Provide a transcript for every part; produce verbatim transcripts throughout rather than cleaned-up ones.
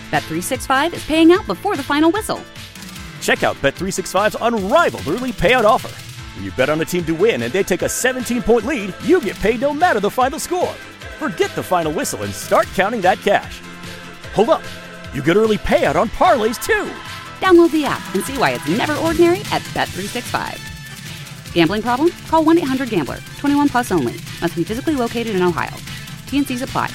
Bet three sixty-five is paying out before the final whistle. Check out Bet three sixty-five's unrivaled early payout offer. When you bet on a team to win and they take a seventeen-point lead, you get paid no matter the final score. Forget the final whistle and start counting that cash. Hold up. You get early payout on parlays, too. Download the app and see why it's never ordinary at Bet three sixty-five. Gambling problem? Call one eight hundred gambler. twenty-one plus only. Must be physically located in Ohio. T N Cs apply.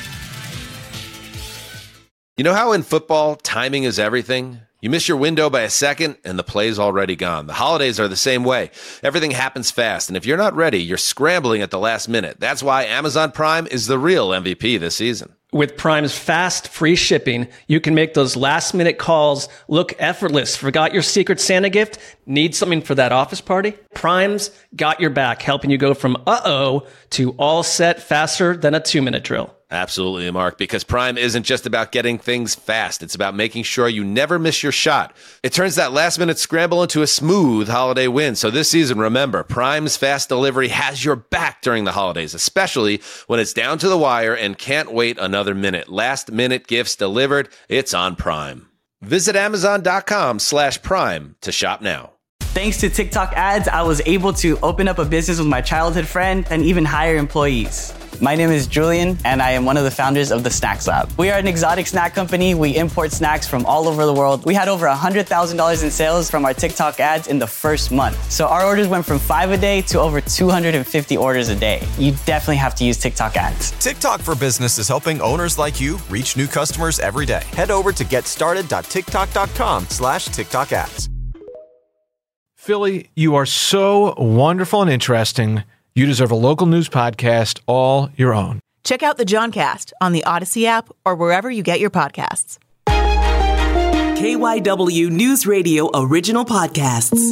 You know how in football, timing is everything? You miss your window by a second, and the play's already gone. The holidays are the same way. Everything happens fast, and if you're not ready, you're scrambling at the last minute. That's why Amazon Prime is the real M V P this season. With Prime's fast, free shipping, you can make those last-minute calls look effortless. Forgot your Secret Santa gift? Need something for that office party? Prime's got your back, helping you go from uh-oh to all set faster than a two-minute drill. Absolutely, Mark, because Prime isn't just about getting things fast. It's about making sure you never miss your shot. It turns that last-minute scramble into a smooth holiday win. So this season, remember, Prime's fast delivery has your back during the holidays, especially when it's down to the wire and can't wait another minute. Last-minute gifts delivered, it's on Prime. Visit Amazon.com slash Prime to shop now. Thanks to TikTok ads, I was able to open up a business with my childhood friend and even hire employees. My name is Julian, and I am one of the founders of the Snacks Lab. We are an exotic snack company. We import snacks from all over the world. We had over one hundred thousand dollars in sales from our TikTok ads in the first month. So our orders went from five a day to over two hundred fifty orders a day. You definitely have to use TikTok ads. TikTok for Business is helping owners like you reach new customers every day. Head over to getstarted.tiktok.com slash TikTok ads. Philly, you are so wonderful and interesting. You deserve a local news podcast all your own. Check out the Johncast on the Odyssey app or wherever you get your podcasts. K Y W News Radio original podcasts.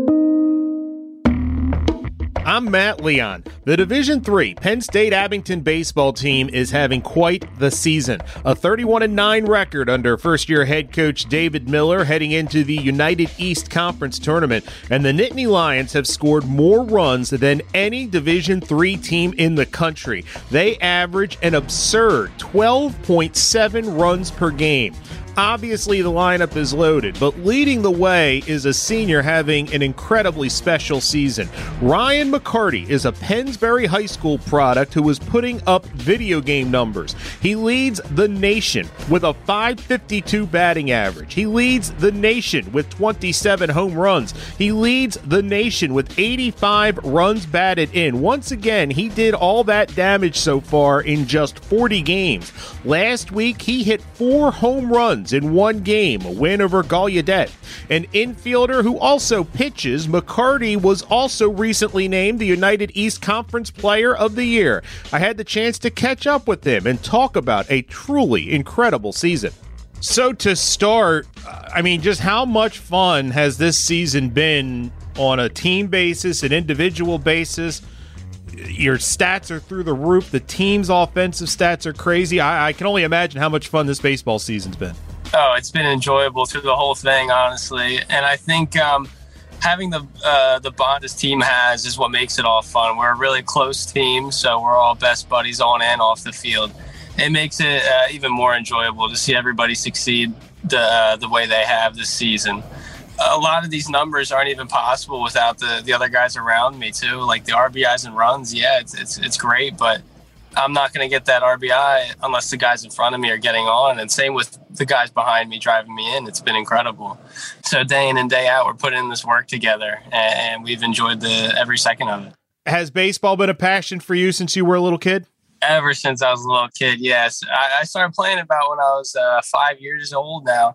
I'm Matt Leon. The Division three Penn State Abington baseball team is having quite the season. A thirty-one and nine record under first-year head coach David Miller heading into the United East Conference tournament, and the Nittany Lions have scored more runs than any Division three team in the country. They average an absurd twelve point seven runs per game. Obviously, the lineup is loaded, but leading the way is a senior having an incredibly special season. Ryan McCarty is a Pennsbury High School product who is putting up video game numbers. He leads the nation with a five fifty-two batting average. He leads the nation with twenty-seven home runs. He leads the nation with eighty-five runs batted in. Once again, he did all that damage so far in just forty games. Last week, he hit four home runs in one game, a win over Gallaudet. An infielder who also pitches, McCarty was also recently named the United East Conference Player of the Year. I had the chance to catch up with him and talk about a truly incredible season. So to start, I mean, just how much fun has this season been on a team basis, an individual basis? Your stats are through the roof. The team's offensive stats are crazy. I, I can only imagine how much fun this baseball season's been. Oh, it's been enjoyable through the whole thing, honestly. And I think um, having the uh, the bond this team has is what makes it all fun. We're a really close team, so we're all best buddies on and off the field. It makes it uh, even more enjoyable to see everybody succeed the uh, the way they have this season. A lot of these numbers aren't even possible without the, the other guys around me too. Like the R B Is and runs, yeah, it's it's it's great, but I'm not going to get that R B I unless the guys in front of me are getting on. And same with the guys behind me driving me in. It's been incredible. So day in and day out, we're putting in this work together, and we've enjoyed the every second of it. Has baseball been a passion for you since you were a little kid? Ever since I was a little kid, yes. I, I started playing about when I was uh, five years old now.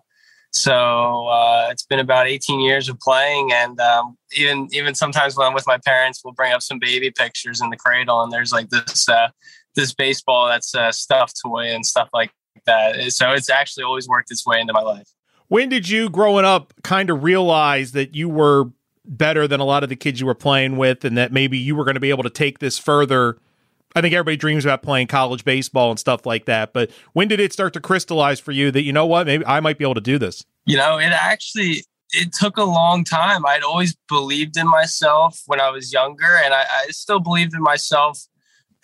So uh, it's been about eighteen years of playing, and um, even even sometimes when I'm with my parents, we'll bring up some baby pictures in the cradle, and there's like this uh, this baseball that's a stuffed toy and stuff like that. So it's actually always worked its way into my life. When did you, growing up, kind of realize that you were better than a lot of the kids you were playing with, and that maybe you were going to be able to take this further? I think everybody dreams about playing college baseball and stuff like that. But when did it start to crystallize for you that, you know what, maybe I might be able to do this? You know, it actually, it took a long time. I'd always believed in myself when I was younger, and I, I still believed in myself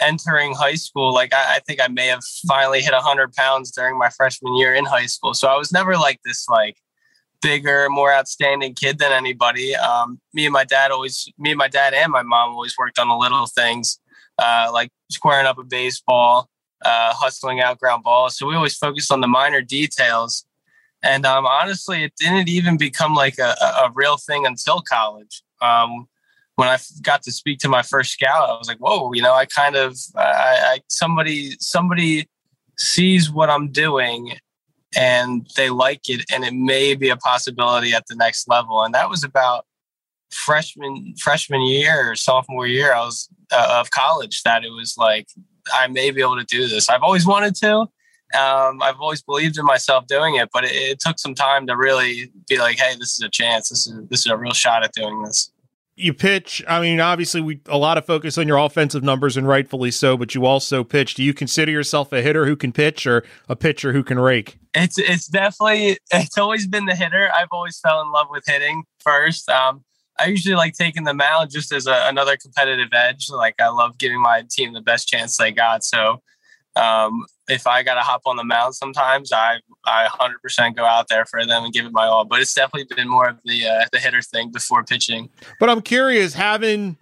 entering high school, like I, I think I may have finally hit one hundred pounds during my freshman year in high school. So I was never like this like bigger, more outstanding kid than anybody. Um, me and my dad always, me and my dad and my mom always worked on the little things, uh, like squaring up a baseball, uh, hustling out ground balls. So we always focused on the minor details. And um, honestly, it didn't even become like a, a real thing until college. Um, when I got to speak to my first scout, I was like, whoa, you know, I kind of, I, I somebody, somebody sees what I'm doing and they like it, and it may be a possibility at the next level. And that was about freshman, freshman year or sophomore year I was uh, of college, that it was like, I may be able to do this. I've always wanted to. Um, I've always believed in myself doing it, but it, it took some time to really be like, hey, this is a chance. This is, this is a real shot at doing this. You pitch, I mean, obviously we a lot of focus on your offensive numbers, and rightfully so, but you also pitch. Do you consider yourself a hitter who can pitch or a pitcher who can rake? It's it's definitely, it's always been the hitter. I've always fell in love with hitting first. Um, I usually like taking the mound just as a, another competitive edge. Like I love giving my team the best chance they got. So um, if I got to hop on the mound sometimes, I I one hundred percent go out there for them and give it my all. But it's definitely been more of the uh, the hitter thing before pitching. But I'm curious, having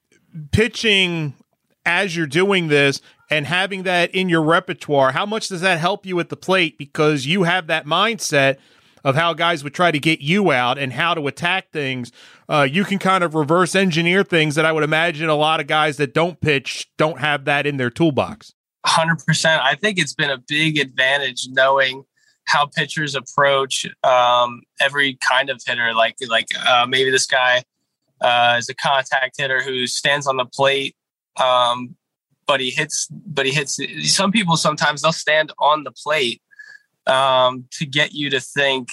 pitching as you're doing this and having that in your repertoire, how much does that help you at the plate? Because you have that mindset of how guys would try to get you out and how to attack things. Uh, you can kind of reverse engineer things that I would imagine a lot of guys that don't pitch don't have that in their toolbox. one hundred percent. I think it's been a big advantage knowing how pitchers approach um, every kind of hitter. Like, like uh, maybe this guy uh, is a contact hitter who stands on the plate, um, but he hits. But he hits. Some people sometimes they'll stand on the plate um, to get you to think,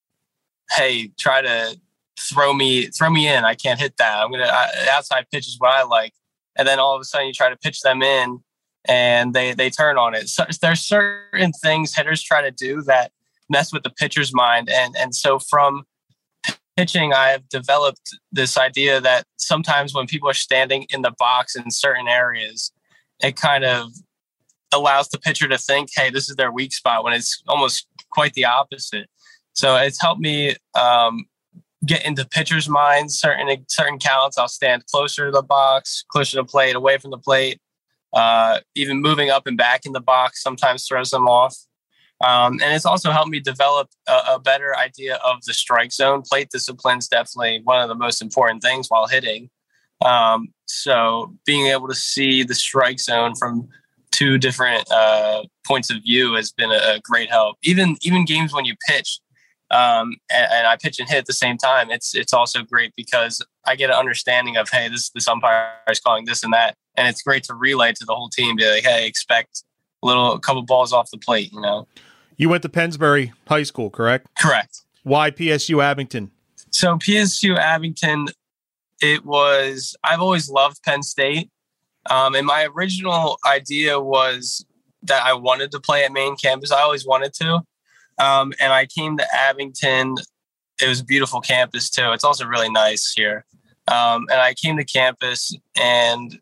"Hey, try to throw me, throw me in. I can't hit that. I'm gonna I, outside pitch is what I like." And then all of a sudden, you try to pitch them in, and they, they turn on it. So there's certain things hitters try to do that mess with the pitcher's mind. And, and so from pitching, I've developed this idea that sometimes when people are standing in the box in certain areas, it kind of allows the pitcher to think, hey, this is their weak spot, when it's almost quite the opposite. So it's helped me um, get into pitchers' minds. Certain, certain counts, I'll stand closer to the box, closer to the plate, away from the plate. Uh, even moving up and back in the box sometimes throws them off. Um, and it's also helped me develop a, a better idea of the strike zone. Plate discipline is definitely one of the most important things while hitting. Um, so being able to see the strike zone from two different uh, points of view has been a, a great help. Even even games when you pitch um, and, and I pitch and hit at the same time, it's it's also great because I get an understanding of, hey, this this umpire is calling this and that. And it's great to relay to the whole team, be like, hey, expect a little, a couple balls off the plate, you know. You went to Pennsbury High School, correct? Correct. Why P S U Abington? So P S U Abington, it was, I've always loved Penn State. Um, and my original idea was that I wanted to play at main campus. I always wanted to. Um, and I came to Abington. It was a beautiful campus too. It's also really nice here. Um, and I came to campus and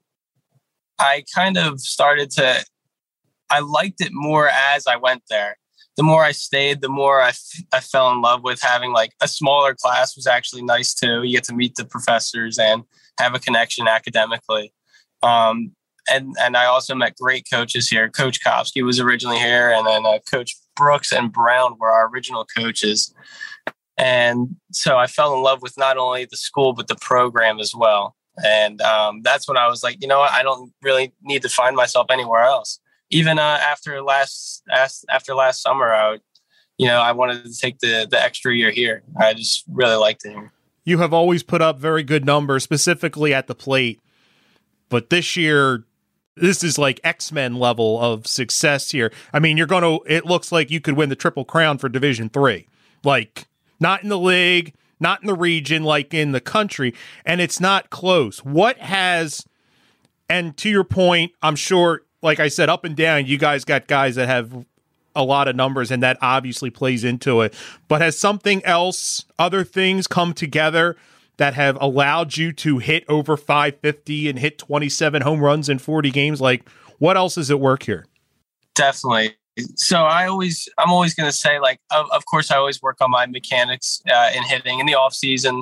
I kind of started to, I liked it more as I went there. The more I stayed, the more I, f- I fell in love with having like a smaller class was actually nice too. You get to meet the professors and have a connection academically. Um, and, and I also met great coaches here. Coach Kopsky was originally here, and then uh, Coach Brooks and Brown were our original coaches. And so I fell in love with not only the school, but the program as well. And um, that's when I was like, you know what, I don't really need to find myself anywhere else. Even uh, after last after last summer, I would, you know, I wanted to take the, the extra year here. I just really liked it here. You have always put up very good numbers, specifically at the plate. But this year, this is like X-Men level of success here. I mean, you're going to, it looks like you could win the Triple Crown for Division Three. Like, not in the league, not in the region, like in the country, and it's not close. What has, and to your point, I'm sure, like I said, up and down, you guys got guys that have a lot of numbers, and that obviously plays into it. But has something else, other things come together that have allowed you to hit over five fifty and hit twenty-seven home runs in forty games? Like, what else is at work here? Definitely. So I always, I'm always going to say, like, of, of course, I always work on my mechanics uh, in hitting in the off season.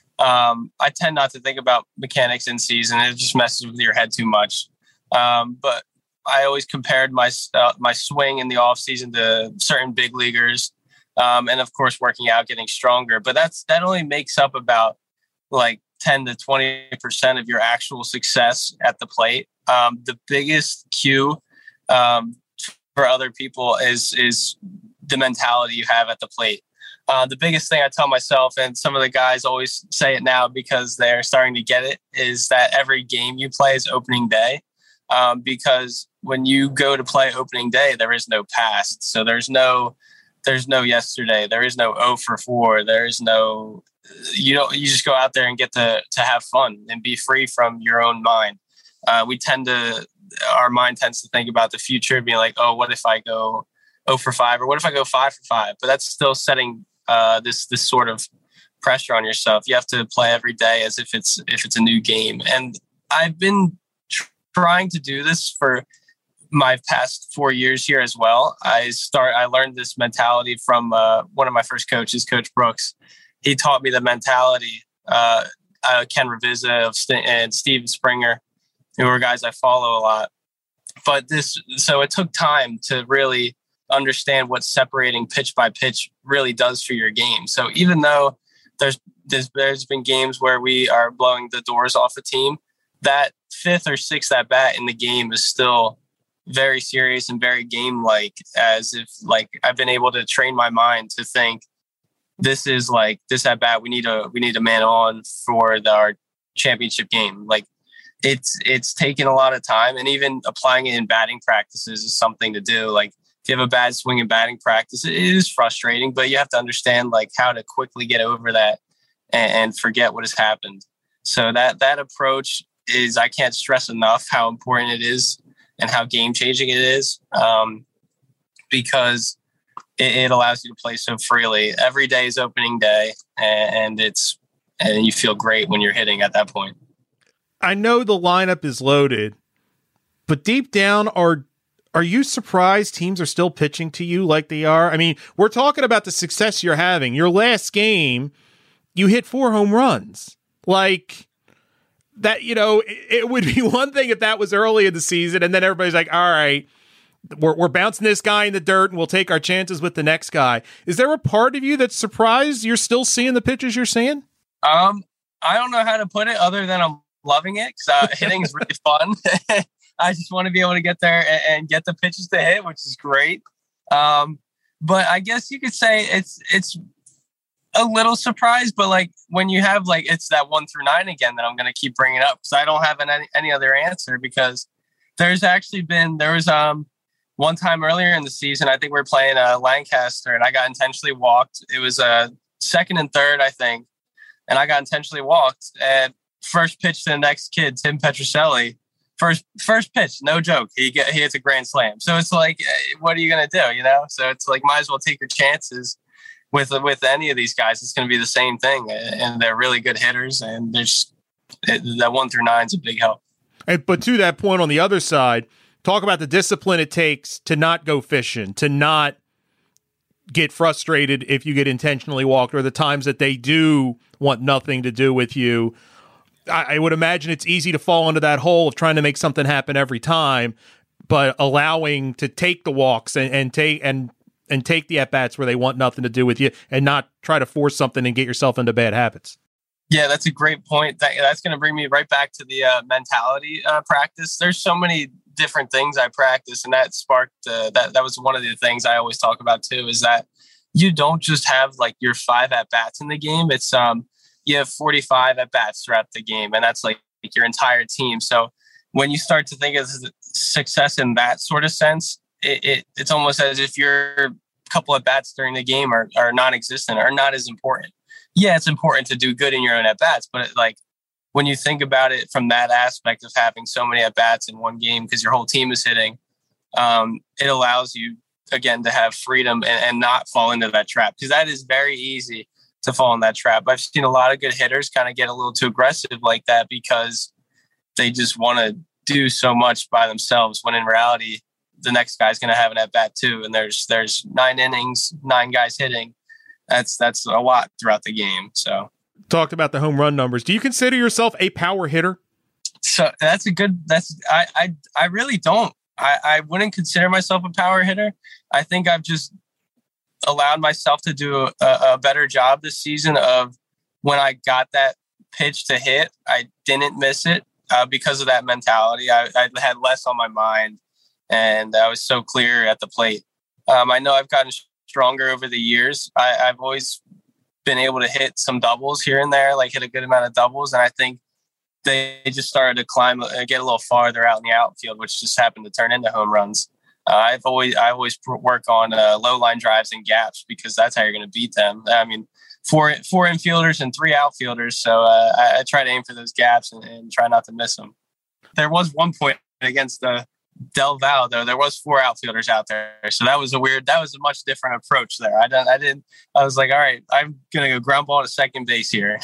Um, I tend not to think about mechanics in season. It just messes with your head too much. Um, but I always compared my uh, my swing in the off season to certain big leaguers, um, and of course, working out, getting stronger. But that's that only makes up about like ten to twenty percent of your actual success at the plate. Um, the biggest cue um, for other people is is the mentality you have at the plate. Uh, the biggest thing I tell myself, and some of the guys always say it now because they're starting to get it, is that every game you play is opening day. Um, because when you go to play opening day, there is no past. So there's no, there's no yesterday. There is no oh for four. There is no, you don't, you just go out there and get to, to have fun and be free from your own mind. Uh, we tend to, our mind tends to think about the future, being like, oh, what if I go oh for five, or what if I go five for five? But that's still setting uh, this, this sort of pressure on yourself. You have to play every day as if it's, if it's a new game. And I've been trying to do this for my past four years here as well. I start. I learned this mentality from uh, one of my first coaches, Coach Brooks. He taught me the mentality. Uh, uh, Ken Ravizza of St- and Steven Springer, who are guys I follow a lot. But this, so it took time to really understand what separating pitch by pitch really does for your game. So even though there's there's, there's been games where we are blowing the doors off a team, that fifth or sixth at bat in the game is still very serious and very game-like, as if like I've been able to train my mind to think this is like this at bat. We need a, we need a man on for the, our championship game. Like it's, it's taken a lot of time, and even applying it in batting practices is something to do. Like if you have a bad swing in batting practice, it is frustrating, but you have to understand like how to quickly get over that and, and forget what has happened. So that, that approach is, I can't stress enough how important it is and how game changing it is, um, because it, it allows you to play so freely. Every day is opening day, and, and it's, and you feel great when you're hitting at that point. I know the lineup is loaded, but deep down, are, are you surprised teams are still pitching to you like they are? I mean, we're talking about the success you're having. Your last game, you hit four home runs. Like, that, you know, it, it would be one thing if that was early in the season and then everybody's like, all right, we're, we're bouncing this guy in the dirt and we'll take our chances with the next guy. Is there a part of you that's surprised you're still seeing the pitches you're seeing? Um, I don't know how to put it other than I'm loving it, because uh, hitting is really fun. I just want to be able to get there and, and get the pitches to hit, which is great. Um, but I guess you could say it's it's a little surprised, but like when you have like, it's that one through nine again that I'm going to keep bringing up, because I don't have an, any, any other answer, because there's actually been, there was um one time earlier in the season, I think we were playing uh, Lancaster, and I got intentionally walked. It was a uh, second and third, I think. And I got intentionally walked, and first pitch to the next kid, Tim Petroselli, first, first pitch, no joke. He get, he hits a grand slam. So it's like, what are you going to do? You know? So it's like, might as well take your chances. With with any of these guys, it's going to be the same thing, and they're really good hitters, and there's that one through nine is a big help. And, but to that point, on the other side, talk about the discipline it takes to not go fishing, to not get frustrated if you get intentionally walked, or the times that they do want nothing to do with you. I, I would imagine it's easy to fall into that hole of trying to make something happen every time, but allowing to take the walks and, and take and. and take the at-bats where they want nothing to do with you, and not try to force something and get yourself into bad habits. Yeah, that's a great point. That, that's going to bring me right back to the uh, mentality uh, practice. There's so many different things I practice, and that sparked, uh, that, that was one of the things I always talk about too, is that you don't just have like your five at-bats in the game. It's um, you have forty-five at-bats throughout the game, and that's like, like your entire team. So when you start to think of success in that sort of sense, it, it it's almost as if your couple of bats during the game are, are non-existent, or not as important. Yeah, it's important to do good in your own at-bats, but it, like when you think about it from that aspect of having so many at-bats in one game because your whole team is hitting, um, it allows you, again, to have freedom and, and not fall into that trap, because that is very easy to fall in that trap. I've seen a lot of good hitters kind of get a little too aggressive like that because they just want to do so much by themselves, when in reality, the next guy's going to have an at bat too. And there's, there's nine innings, nine guys hitting. That's, that's a lot throughout the game. So talked about the home run numbers. Do you consider yourself a power hitter? So that's a good, that's, I, I, I really don't, I, I wouldn't consider myself a power hitter. I think I've just allowed myself to do a, a better job this season of when I got that pitch to hit, I didn't miss it uh, because of that mentality. I, I had less on my mind and I was so clear at the plate. Um, I know I've gotten stronger over the years. I, I've always been able to hit some doubles here and there, like hit a good amount of doubles. And I think they just started to climb and get a little farther out in the outfield, which just happened to turn into home runs. Uh, I've always, I always work on uh, low line drives and gaps because that's how you're going to beat them. I mean, four, four infielders and three outfielders. So uh, I, I try to aim for those gaps and, and try not to miss them. There was one point against the Del Valle, though. There was four outfielders out there. So that was a weird, that was a much different approach there. I didn't, I didn't, I was like, all right, I'm going to go ground ball to second base here.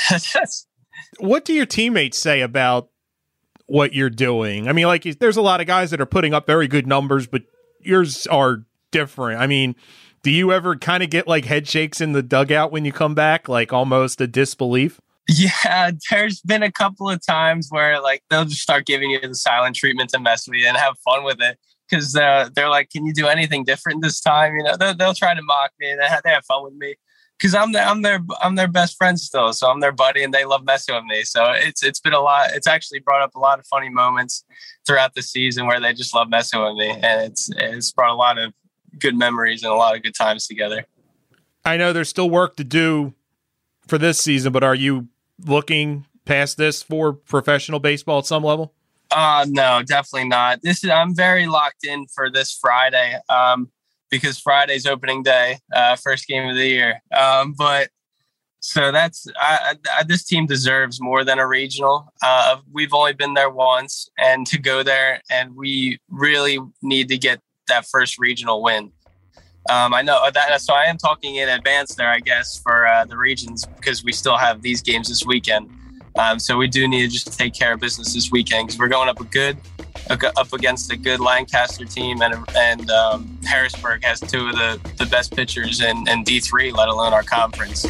What do your teammates say about what you're doing? I mean, like, there's a lot of guys that are putting up very good numbers, but yours are different. I mean, do you ever kind of get like head shakes in the dugout when you come back, like almost a disbelief? Yeah, there's been a couple of times where like they'll just start giving you the silent treatment to mess with you and have fun with it because uh, they're like, "Can you do anything different this time?" You know, they'll, they'll try to mock me and they have, they have fun with me because I'm the, I'm their I'm their best friend still, so I'm their buddy and they love messing with me. So it's it's been a lot. It's actually brought up a lot of funny moments throughout the season where they just love messing with me, and it's it's brought a lot of good memories and a lot of good times together. I know there's still work to do for this season, but are you looking past this for professional baseball at some level? Uh, no, definitely not. This is, I'm very locked in for this Friday um, because Friday's opening day, uh, first game of the year. Um, but so that's, I, I, this team deserves more than a regional. Uh, we've only been there once, and to go there, and we really need to get that first regional win. Um, I know that, so I am talking in advance there, I guess, for uh, the regions because we still have these games this weekend. Um, so we do need to just take care of business this weekend because we're going up a good, up against a good Lancaster team, and and um, Harrisburg has two of the, the best pitchers in, in D three, let alone our conference.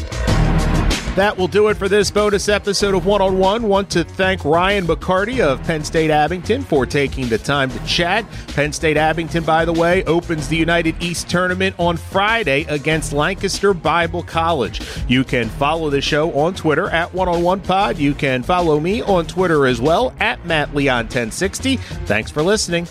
That will do it for this bonus episode of One on One. Want to thank Ryan McCarty of Penn State Abington for taking the time to chat. Penn State Abington, by the way, opens the United East Tournament on Friday against Lancaster Bible College. You can follow the show on Twitter at One on One Pod. You can follow me on Twitter as well at Matt Leon ten sixty. Thanks for listening.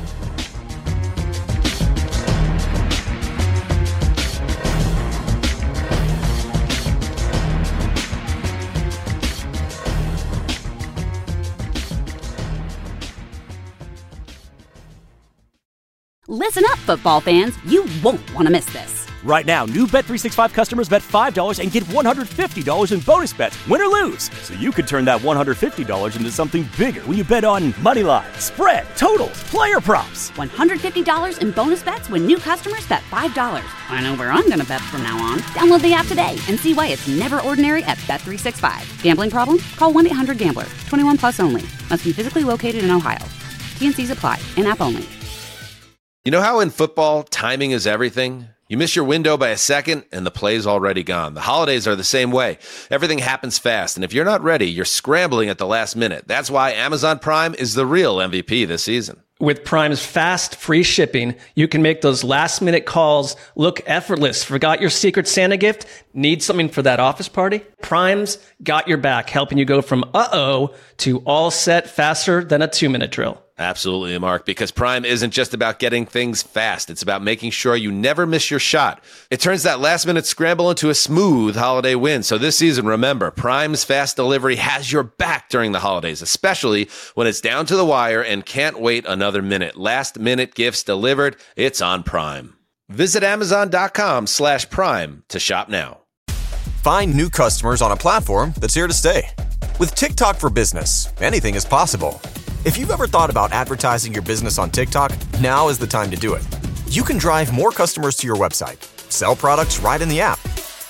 Listen up, football fans. You won't want to miss this. Right now, new Bet three sixty-five customers bet five dollars and get one hundred fifty dollars in bonus bets, win or lose. So you could turn that one hundred fifty dollars into something bigger when you bet on money line, spread, totals, player props. one hundred fifty dollars in bonus bets when new customers bet five dollars. I know where I'm going to bet from now on. Download the app today and see why it's never ordinary at Bet three sixty-five. Gambling problem? Call one eight hundred gambler. twenty-one plus only. Must be physically located in Ohio. T N Cs apply. In-app only. You know how in football, timing is everything? You miss your window by a second, and the play's already gone. The holidays are the same way. Everything happens fast, and if you're not ready, you're scrambling at the last minute. That's why Amazon Prime is the real M V P this season. With Prime's fast, free shipping, you can make those last-minute calls look effortless. Forgot your Secret Santa gift? Need something for that office party? Prime's got your back, helping you go from uh-oh to all set faster than a two-minute drill. Absolutely, Mark, because Prime isn't just about getting things fast. It's about making sure you never miss your shot. It turns that last-minute scramble into a smooth holiday win. So this season, remember, Prime's fast delivery has your back during the holidays, especially when it's down to the wire and can't wait another minute. Last-minute gifts delivered. It's on Prime. Visit Amazon.com slash Prime to shop now. Find new customers on a platform that's here to stay. With TikTok for Business, anything is possible. If you've ever thought about advertising your business on TikTok, now is the time to do it. You can drive more customers to your website, sell products right in the app,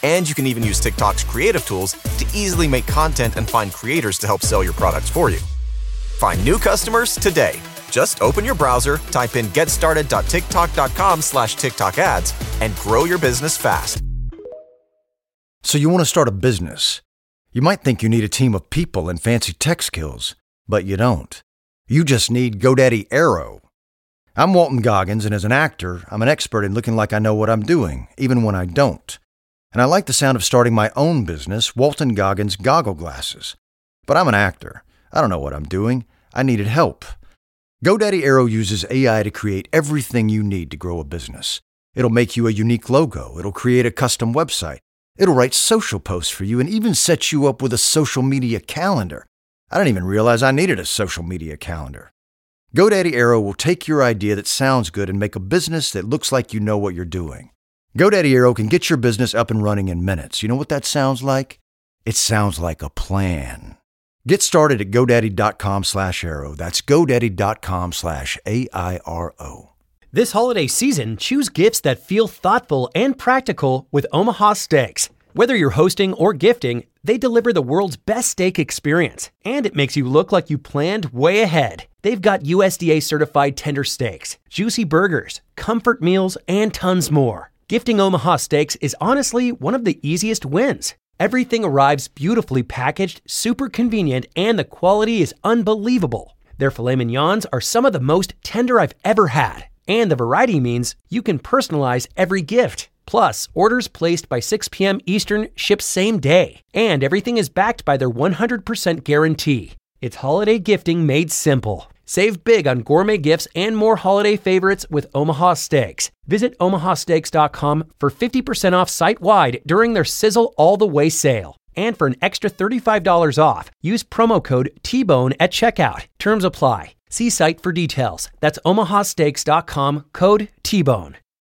And you can even use TikTok's creative tools to easily make content and find creators to help sell your products for you. Find new customers today. Just open your browser, type in getstarted.tiktok.com slash TikTok ads, and grow your business fast. So you want to start a business. You might think you need a team of people and fancy tech skills, but you don't. You just need GoDaddy Aero. I'm Walton Goggins, and as an actor, I'm an expert in looking like I know what I'm doing, even when I don't. And I like the sound of starting my own business, Walton Goggins Goggle Glasses. But I'm an actor. I don't know what I'm doing. I needed help. GoDaddy Aero uses A I to create everything you need to grow a business. It'll make you a unique logo. It'll create a custom website. It'll write social posts for you and even set you up with a social media calendar. I didn't even realize I needed a social media calendar. GoDaddy Aero will take your idea that sounds good and make a business that looks like you know what you're doing. GoDaddy Aero can get your business up and running in minutes. You know what that sounds like? It sounds like a plan. Get started at GoDaddy.com slash Aero. That's GoDaddy.com slash A I R O. This holiday season, choose gifts that feel thoughtful and practical with Omaha Steaks. Whether you're hosting or gifting, they deliver the world's best steak experience, and it makes you look like you planned way ahead. They've got U S D A-certified tender steaks, juicy burgers, comfort meals, and tons more. Gifting Omaha Steaks is honestly one of the easiest wins. Everything arrives beautifully packaged, super convenient, and the quality is unbelievable. Their filet mignons are some of the most tender I've ever had, and the variety means you can personalize every gift. Plus, orders placed by six p.m. Eastern ship same day, and everything is backed by their one hundred percent guarantee. It's holiday gifting made simple. Save big on gourmet gifts and more holiday favorites with Omaha Steaks. Visit omaha steaks dot com for fifty percent off site-wide during their Sizzle All the Way sale. And for an extra thirty-five dollars off, use promo code T bone at checkout. Terms apply. See site for details. That's omaha steaks dot com, code T bone.